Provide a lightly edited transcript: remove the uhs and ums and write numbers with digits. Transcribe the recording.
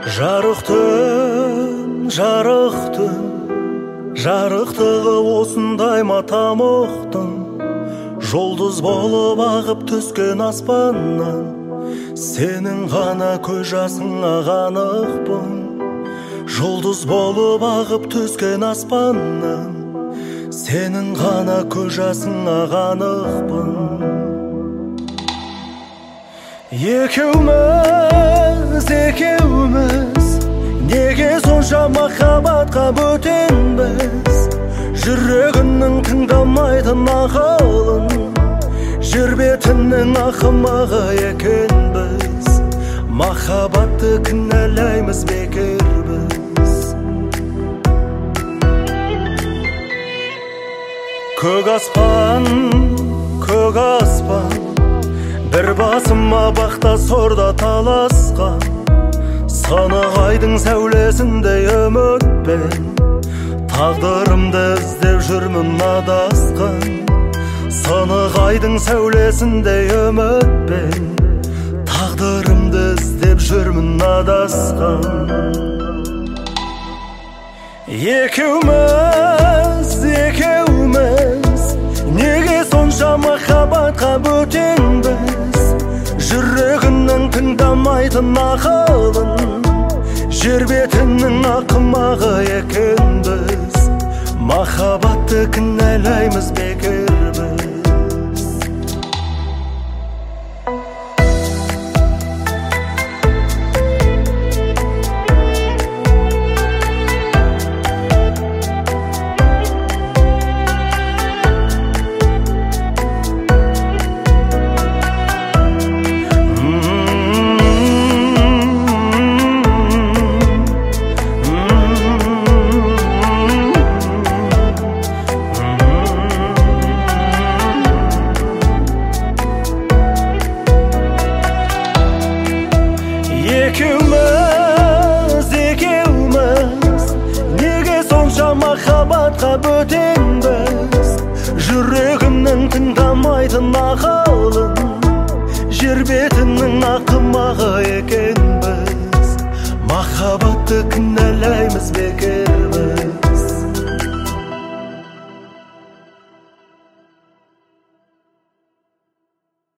Жарықтығы осындай ма тамұқтың, жұлдыз болып ағып түскен аспаннан, сенің ғана көз жасыңа қанықпын. Жұлдыз болып ағып түскен аспаннан, сенің ғана көз жасыңа қанықпын. Екеуміз неге сонша махаббатқа бөтенбіз? Жүрегіңнің тыңдамайтын ақылын, жер бетінің ақымағы екенбіз. Махаббатты кінәлаймыз бекер біз. Көк аспан, бір басыма бақта сорда таласқан, санық айдың сәулесіндей үмітпен тағдырымды іздеп жүрмін адасқан. Санық айдың сәулесіндей үмітпен тағдырымды іздеп жүрмін адасқан. Екеуміз неге сонша махаббатқа бөтенбіз? Жүрегіңнің тыңдамайтын ақылын, жер бетінің ақымағы екенбіз. Махаббатты кінәлаймыз бекер біз. Екеуміз неге сонша махаббатқа бөтенбіз? Жүрегімнің тыңдамайтын ақылын, жер бетінің ақымағы екен.